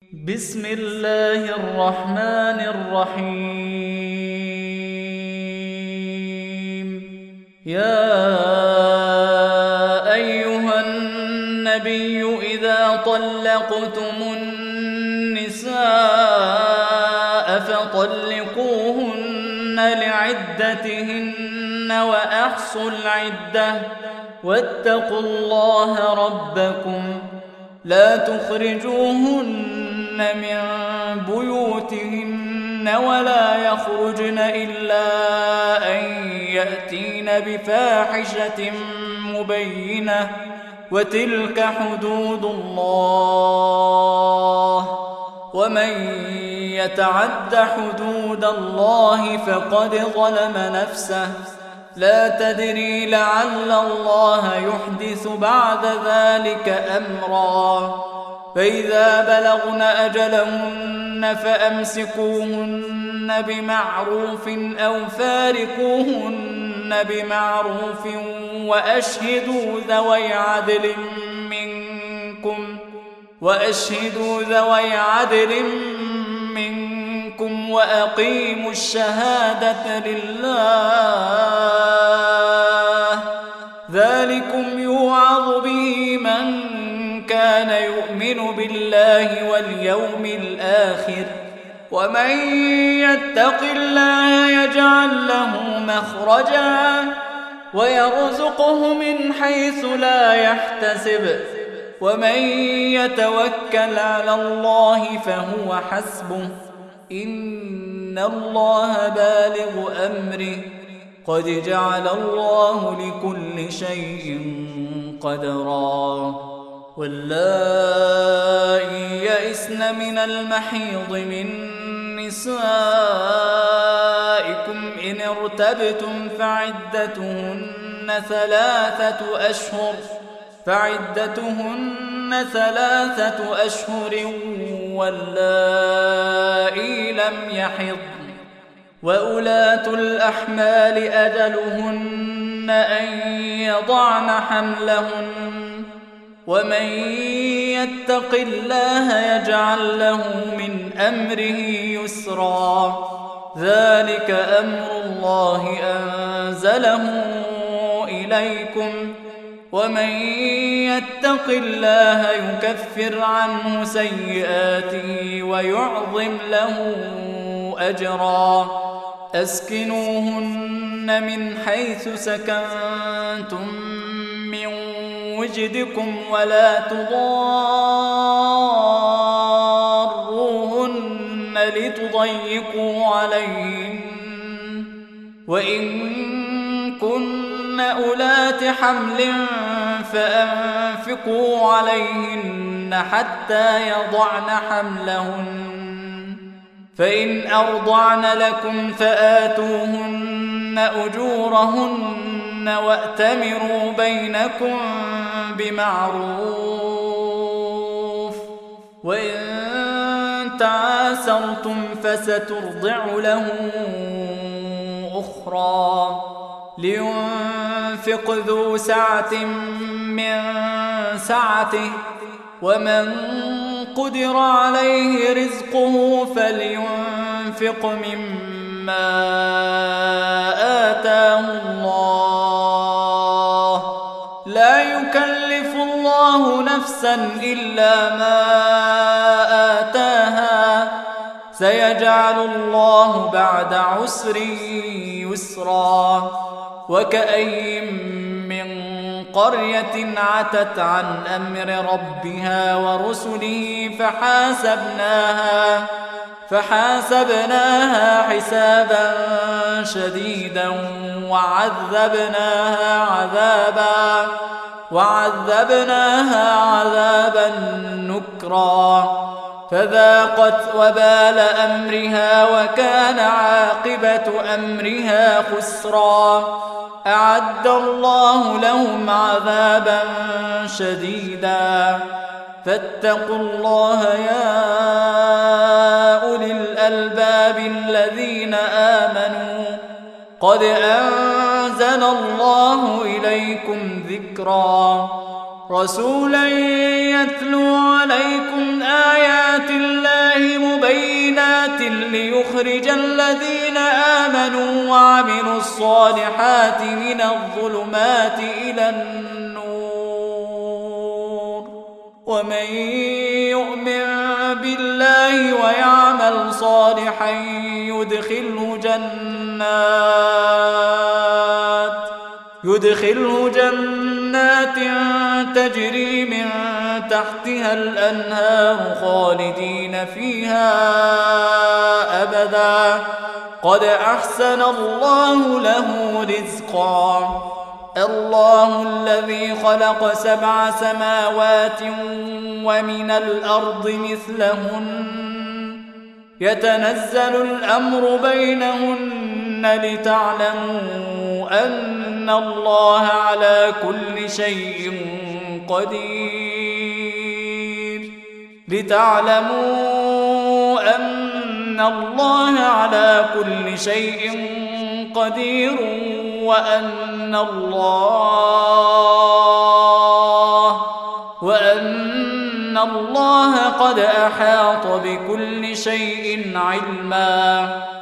بسم الله الرحمن الرحيم. يا أيها النبي إذا طلقتم النساء فطلقوهن لعدتهن وأحصوا العدة واتقوا الله ربكم لا تخرجوهن من بيوتهن ولا يخرجن إلا أن يأتين بفاحشة مبينة وتلك حدود الله ومن يتعد حدود الله فقد ظلم نفسه لا تدري لعل الله يحدث بعد ذلك أمرا فإذا بلغن أجلهن فأمسكوهن بمعروف أو فارقوهن بمعروف وأشهدوا ذوي عدل منكم وأقيموا الشهادة لله ذلكم يوعظ به من كان يؤمن بالله واليوم الآخر ومن يتق الله يجعل له مخرجا ويرزقه من حيث لا يحتسب ومن يتوكل على الله فهو حسبه إن الله بالغ أمره قد جعل الله لكل شيء قدرا واللائي يئسن من المحيض من نسائكم إن ارتبتم فعدتهن 3 أشهر واللائي لم يحضن وأولاة الأحمال أجلهن أن يضعن حملهن ومن يتق الله يجعل له من أمره يسرا ذلك أمر الله أنزله إليكم ومن يتق الله يكفر عنه سيئاته ويعظم له أجرا أسكنوهن من حيث سكنتم من وجدكم ولا تضاروهن لتضيقوا عليهن وإن كن أولات حمل فأنفقوا عليهن حتى يضعن حملهن فإن أرضعن لكم فآتوهن أجورهن وأتمروا بينكم بمعروف وإن تعاسرتم فسترضع له أخرى لينفق ذو سعة من سعته ومن قدر عليه رزقه فلينفق مما آتاه الله لا يكلف الله نفسا إلا ما آتاها سيجعل الله بعد عسر يسرا وكأي من قرية عتت عن أمر ربها ورسله فحاسبناها حسابا شديدا وعذبناها عذابا نكرا فذاقت وبال أمرها وكان عاقبة أمرها خسرا أعد الله لهم عذابا شديدا فاتقوا الله يا أولي الألباب الذين آمنوا قد أنزل الله إليكم ذكرا رسولا يتلو عليكم آيات الله ليخرج الذين آمنوا وعملوا الصالحات من الظلمات إلى النور، ومن يؤمن بالله ويعمل صالحا يدخله جنات تجري من تحتها الأنهار خالدين فيها أبدا، قد أحسن الله له رزقا. الله الذي خلق 7 سماوات ومن الأرض مثلهن يتنزل الأمر بينهن لتعلموا أن الله على كل شيء قدير وأن الله قد أحاط بكل شيء علما.